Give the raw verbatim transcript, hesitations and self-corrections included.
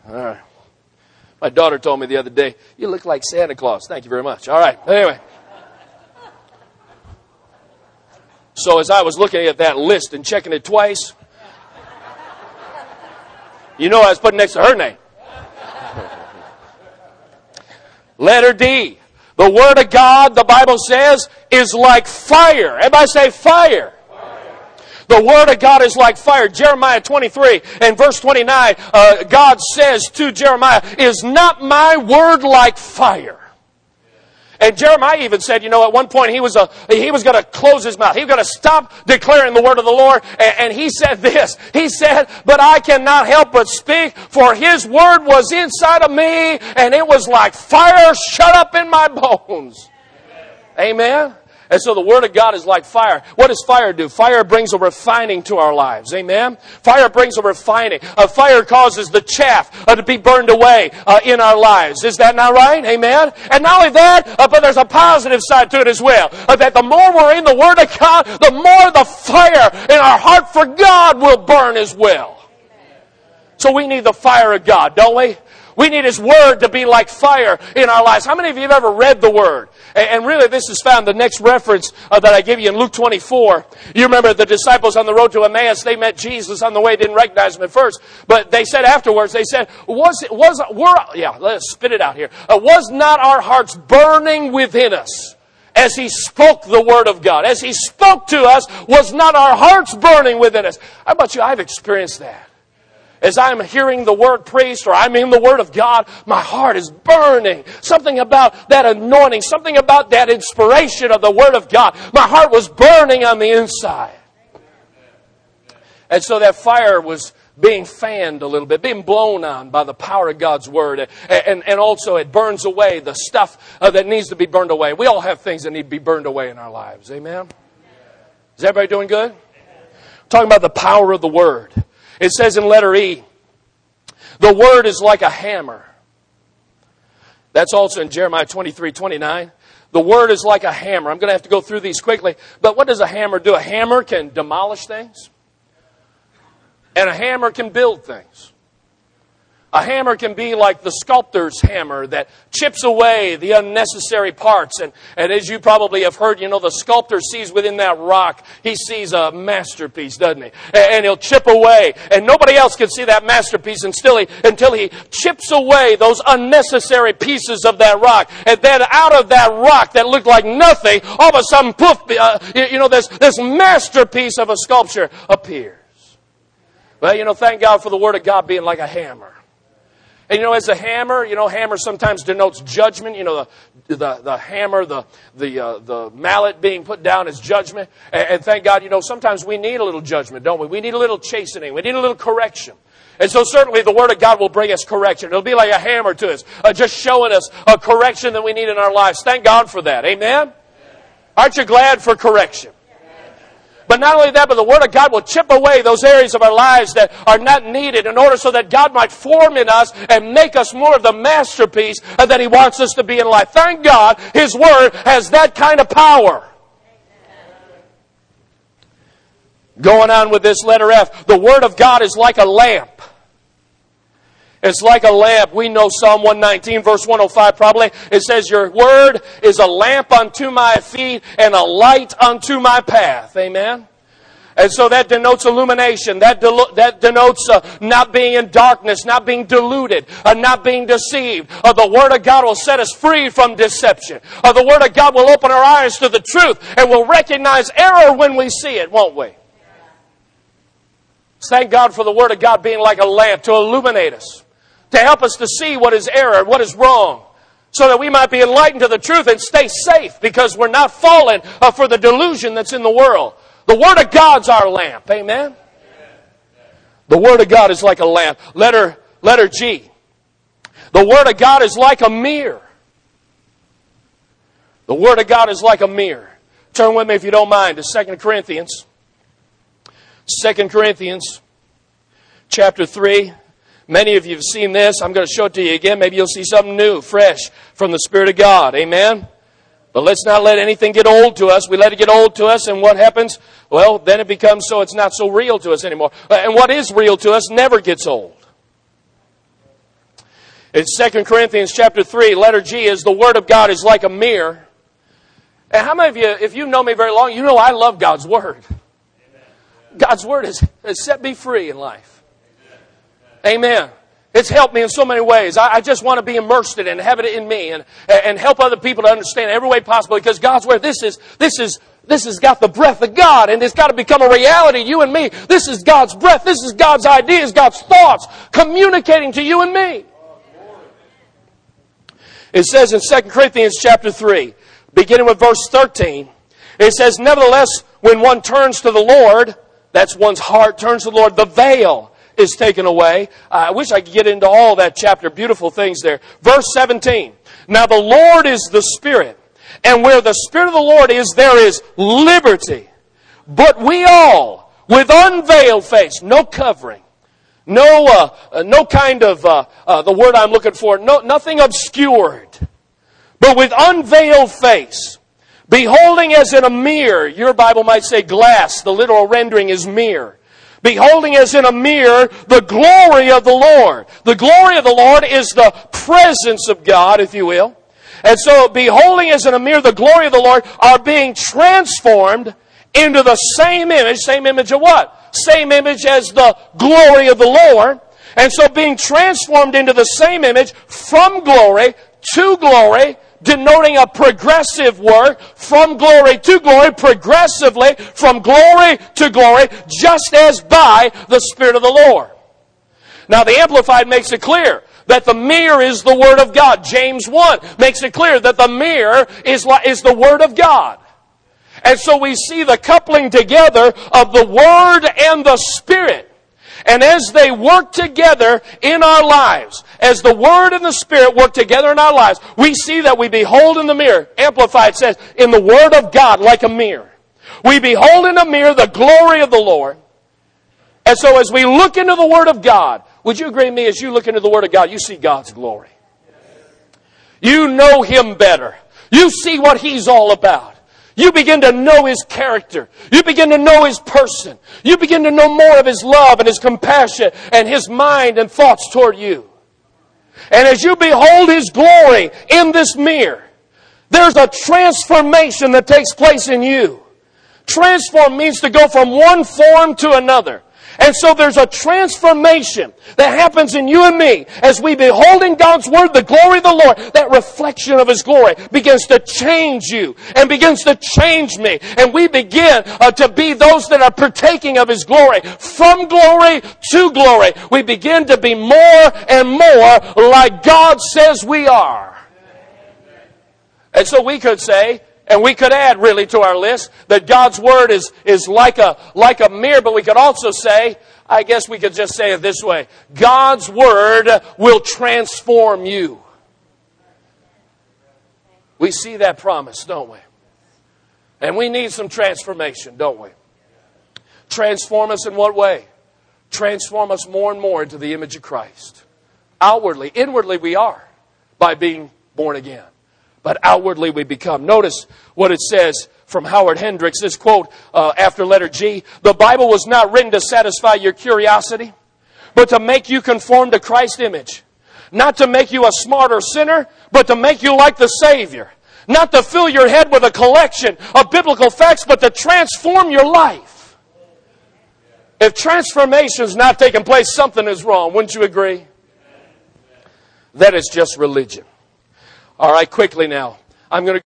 All right. My daughter told me the other day, you look like Santa Claus. Thank you very much. All right. Anyway. So as I was looking at that list and checking it twice, you know I was putting next to her name. Letter D. The Word of God, the Bible says, is like fire. Everybody say fire. The Word of God is like fire. Jeremiah twenty-three and verse twenty-nine, uh, God says to Jeremiah, is not my word like fire? And Jeremiah even said, you know, at one point he was a, he was going to close his mouth. He was going to stop declaring the word of the Lord. And, and he said this. He said, but I cannot help but speak, for His word was inside of me, and it was like fire shut up in my bones. Amen. And so the Word of God is like fire. What does fire do? Fire brings a refining to our lives. Amen? Fire brings a refining. A fire causes the chaff uh, to be burned away uh, in our lives. Is that not right? Amen? And not only that, uh, but there's a positive side to it as well. Uh, that the more we're in the Word of God, the more the fire in our heart for God will burn as well. So we need the fire of God, don't we? We need His Word to be like fire in our lives. How many of you have ever read the Word? And really, this is found, the next reference uh, that I give you in Luke twenty-four. You remember the disciples on the road to Emmaus, they met Jesus on the way, didn't recognize Him at first. But they said afterwards, they said, was, was, were, yeah, let's spit it out here. Uh, was not our hearts burning within us as He spoke the Word of God? As He spoke to us, was not our hearts burning within us? How about you? I've experienced that. As I'm hearing the Word preached or I'm in the Word of God, my heart is burning. Something about that anointing, something about that inspiration of the Word of God. My heart was burning on the inside. And so that fire was being fanned a little bit, being blown on by the power of God's Word. And, and, and also it burns away the stuff uh, that needs to be burned away. We all have things that need to be burned away in our lives. Amen? Is everybody doing good? Talking about the power of the Word. It says in letter E, the Word is like a hammer. That's also in Jeremiah twenty-three twenty-nine. The Word is like a hammer. I'm going to have to go through these quickly. But what does a hammer do? A hammer can demolish things. And a hammer can build things. A hammer can be like the sculptor's hammer that chips away the unnecessary parts. And, and as you probably have heard, you know, the sculptor sees within that rock, he sees a masterpiece, doesn't he? And, and he'll chip away. And nobody else can see that masterpiece until he, until he chips away those unnecessary pieces of that rock. And then out of that rock that looked like nothing, all of a sudden, poof, uh, you, you know, this, this masterpiece of a sculpture appears. Well, you know, thank God for the Word of God being like a hammer. And you know, as a hammer, you know, hammer sometimes denotes judgment. You know, the the, the hammer, the the uh, the mallet being put down as judgment. And, and thank God, you know, sometimes we need a little judgment, don't we? We need a little chastening. We need a little correction. And so certainly the Word of God will bring us correction. It'll be like a hammer to us, uh, just showing us a correction that we need in our lives. Thank God for that. Amen? Aren't you glad for correction? But not only that, but the Word of God will chip away those areas of our lives that are not needed in order so that God might form in us and make us more of the masterpiece that He wants us to be in life. Thank God His Word has that kind of power. Going on with this letter F, the Word of God is like a lamp. It's like a lamp. We know Psalm one nineteen, verse one oh five probably. It says, your word is a lamp unto my feet and a light unto my path. Amen? And so that denotes illumination. That, del- that denotes uh, not being in darkness, not being deluded, uh, not being deceived. Uh, the Word of God will set us free from deception. Uh, the Word of God will open our eyes to the truth and we'll recognize error when we see it, won't we? Thank God for the Word of God being like a lamp to illuminate us, to help us to see what is error, what is wrong, so that we might be enlightened to the truth and stay safe because we're not falling uh, for the delusion that's in the world. The Word of God's our lamp. Amen? The Word of God is like a lamp. Letter, letter G. The Word of God is like a mirror. The Word of God is like a mirror. Turn with me, if you don't mind, to Second Corinthians. Second Corinthians chapter three. Many of you have seen this. I'm going to show it to you again. Maybe you'll see something new, fresh from the Spirit of God. Amen? But let's not let anything get old to us. We let it get old to us, and what happens? Well, then it becomes so it's not so real to us anymore. And what is real to us never gets old. It's Second Corinthians chapter three, letter G is the Word of God is like a mirror. And how many of you, if you know me very long, you know I love God's Word. God's Word has, has set me free in life. Amen. It's helped me in so many ways. I, I just want to be immersed in it and have it in me and, and help other people to understand it every way possible, because God's Word, this is, this is, this has got the breath of God, and it's got to become a reality, you and me. This is God's breath. This is God's ideas, God's thoughts communicating to you and me. It says in Second Corinthians chapter three, beginning with verse thirteen, it says, nevertheless, when one turns to the Lord, that's one's heart turns to the Lord, the veil is taken away. Uh, I wish I could get into all that chapter. Beautiful things there. Verse seventeen. Now the Lord is the Spirit, and where the Spirit of the Lord is, there is liberty. But we all, with unveiled face, no covering, no uh, uh, no kind of, uh, uh, the word I'm looking for, no nothing obscured, but with unveiled face, beholding as in a mirror, your Bible might say glass, the literal rendering is mirror. Beholding as in a mirror the glory of the Lord. The glory of the Lord is the presence of God, if you will. And so, beholding as in a mirror the glory of the Lord, are being transformed into the same image. Same image of what? Same image as the glory of the Lord. And so, being transformed into the same image from glory to glory, denoting a progressive work, from glory to glory, progressively, from glory to glory, just as by the Spirit of the Lord. Now the Amplified makes it clear that the mirror is the Word of God. James one makes it clear that the mirror is, is the Word of God. And so we see the coupling together of the Word and the Spirit. And as they work together in our lives, as the Word and the Spirit work together in our lives, we see that we behold in the mirror, Amplified says, in the Word of God like a mirror. We behold in a mirror the glory of the Lord. And so as we look into the Word of God, would you agree with me, as you look into the Word of God, you see God's glory. You know Him better. You see what He's all about. You begin to know His character. You begin to know His person. You begin to know more of His love and His compassion and His mind and thoughts toward you. And as you behold His glory in this mirror, there's a transformation that takes place in you. Transform means to go from one form to another. And so there's a transformation that happens in you and me as we behold in God's Word the glory of the Lord. That reflection of His glory begins to change you and begins to change me. And we begin uh, to be those that are partaking of His glory. From glory to glory, we begin to be more and more like God says we are. And so we could say, and we could add really to our list, that God's Word is, is like a, like a mirror, but we could also say, I guess we could just say it this way, God's Word will transform you. We see that promise, don't we? And we need some transformation, don't we? Transform us in what way? Transform us more and more into the image of Christ. Outwardly, inwardly we are, by being born again. But outwardly we become. Notice what it says from Howard Hendricks. This quote uh, after letter G. The Bible was not written to satisfy your curiosity, but to make you conform to Christ's image. Not to make you a smarter sinner, but to make you like the Savior. Not to fill your head with a collection of biblical facts, but to transform your life. If transformation's not taking place, something is wrong. Wouldn't you agree? That is just religion. All right, quickly now. I'm going to